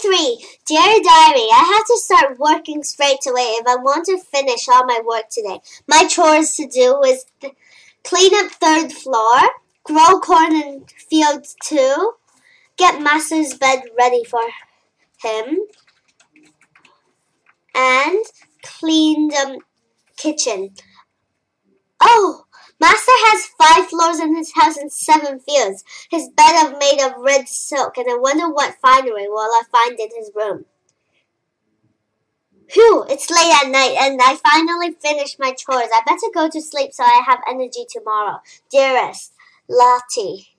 3. Dear Diary, I have to start working straight away if I want to finish all my work today. My chores to do is clean up 3rd floor, grow corn in field 2, get Master's bed ready for him, and clean the kitchen. Oh! Master has 5 floors in his house and 7 fields. His bed is made of red silk, and I wonder what finery will I find in his room. Phew, it's late at night, and I finally finished my chores. I better go to sleep so I have energy tomorrow. Dearest, Lottie.